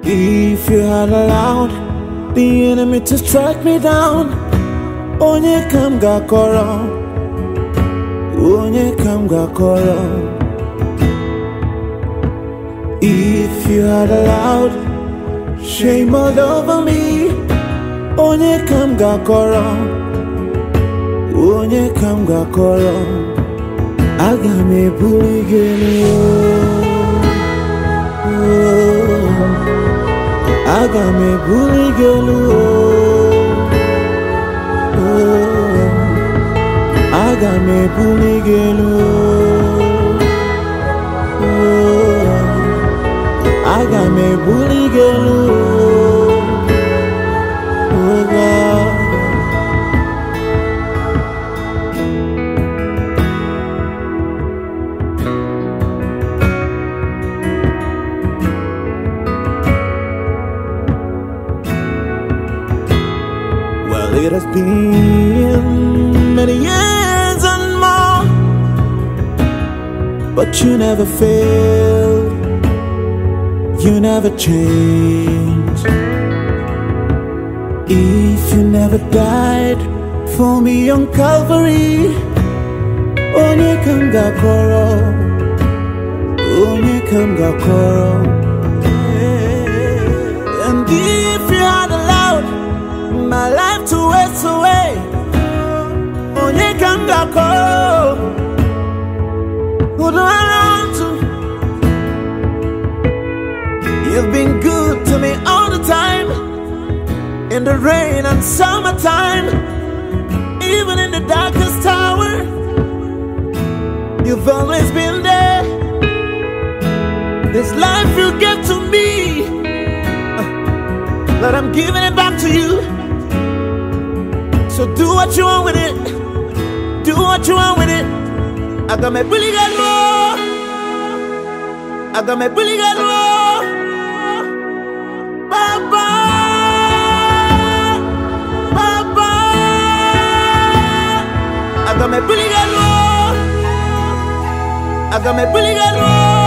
If you had allowed the enemy to strike me down, onye kam gakoro, onye kam gakoro. If you had allowed shame all over me, onye kam gakoro, onye kam gakoro. Aga m ebuli gị elu, aga m ebuli gị elu, aga m ebuli gị elu, aga m ebuli gị elu, oh God. It has been many years and more, but you never failed, you never changed. If you never died for me on Calvary, onye kam gakoro, onye kam gakoro. And if you had allowed my life to waste away, onye kam gakoro, who do I run to? You've been good to me all the time, in the rain and summertime, even in the darkest hour. You've always been there. This life you give to me, Lord, I'm giving it back to you. So do what you want with it, do what you want with it. I got my bully galore, I got my bully galore. Baba, Baba, I got my bully galore, I got my bully galore.